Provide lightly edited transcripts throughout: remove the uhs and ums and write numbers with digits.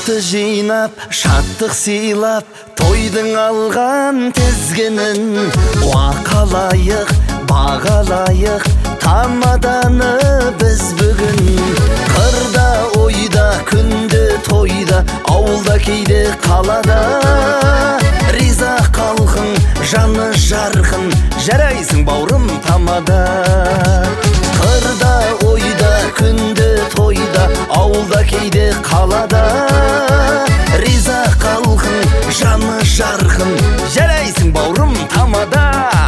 жұртты жинап, шаттық сыйлап, тойдың алған тезгенін уақалайық, бағалайық тамаданы біз бүгін. Қырда ойда, күнде тойда, ауылда кейде қалада, риза қалқың, жаны жарқын, жарайсың бауырым тамада. Қырда ойда, күнде тойда, ауылда кейде қалада, риза қалқың, жаны жарқын, жарайсың бауырым тамада.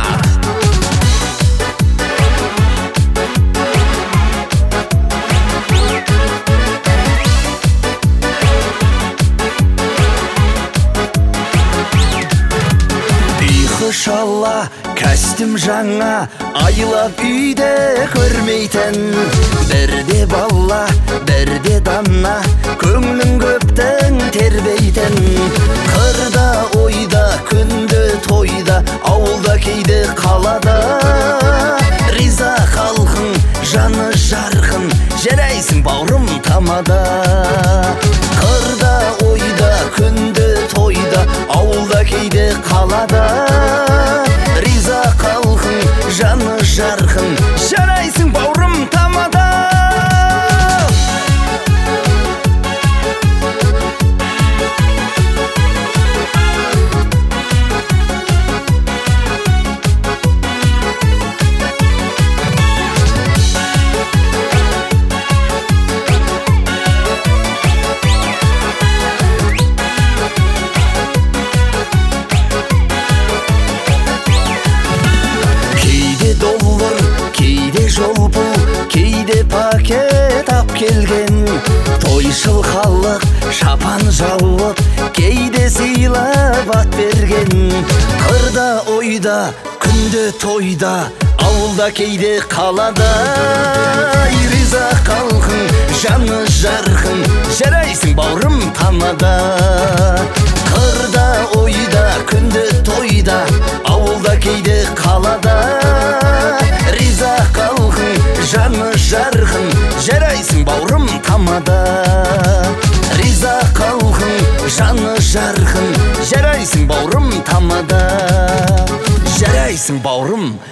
Шалла, кәстім жаңа, айлап үйде көрмейтін. Бірде балла, бірде данна, көңлің көптің тербейтін. Қырда ойда, күнде тойда, ауылда кейде қалада, риза қалқың, жаны жарқын, жарайсың бауырым тамада. Қырда ойда, күнде тойда, ауылда кейде қалада, риза қалқың, жаны жарқын, жарайсың бауырым тамада. Кейде пакет ап келген, тойшыл халық шапан жауып, кейде сыйлап ат берген. Қырда ойда, күнде тойда, ауылда кейде қалада, риза қалқың, жаны жарқын, жарайсың бауырым тамада. Қырда ойда, күнде тойда, ауылда кейде қалада, риза қалқың, жаны жарқын, жарайсың бауырым тамада. Риза қалқың, жаны жарқын, жарайсың бауырым тамада. Жарайсың бауырым